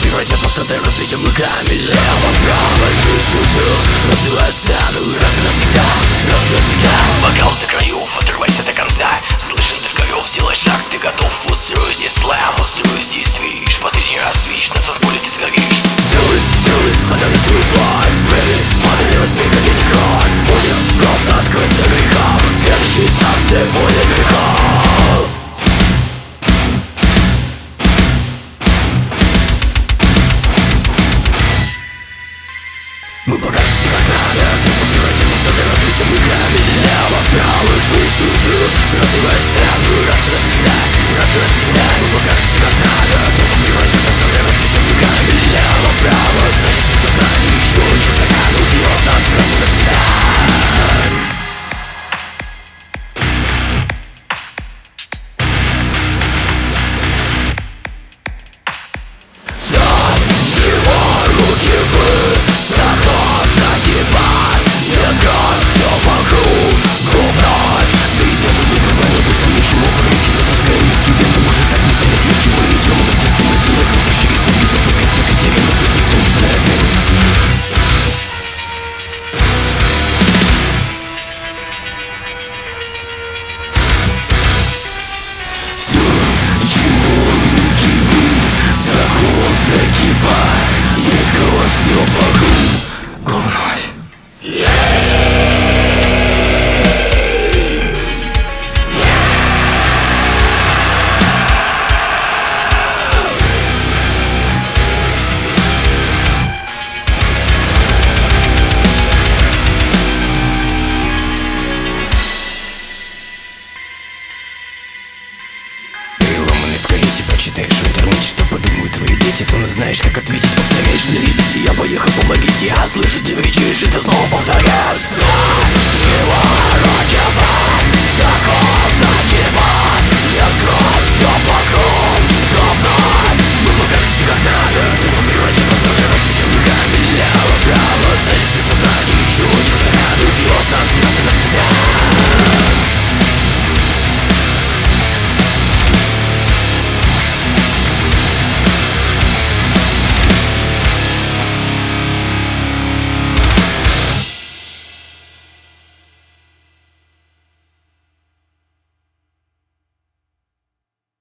превратятся в стадо разлитыми лево-право. Жизнь утес, раздевает сцену раз и навсегда, раз и навсегда. Бокал до краев, отрывайся до конца. Слышен ты в ковёв, сделай шаг, ты готов. Устрою здесь слэм, устрою здесь твич. Последний раз твич, на танцполе ты сгоришь. Делай, отдай свой слайс, baby. Модель смеха и не кровь. Будем просто открыться грехам. Следующие санкции будет греха. Мы покажемся как надо, тупо превратимся в стадо разлитыми камнями. Лево-право, жизнь утес, развивает сцену раз и навсегда, раз и навсегда. Мы покажемся как надо, тупо превратимся в стадо разлитыми камнями. Лево-право, значит сознание еще не стакан убьет нас раз и навсегда. Все вокруг говнать. Переломанный в колесе, почитаешь в интернете, что подумают твои дети. Ты знаешь, как ответить, повторяешь на репите. Я поехал, помогите, я слышу, ты кричишь, и ты снова повторяешь. Его руки в закон загибать, и открой все.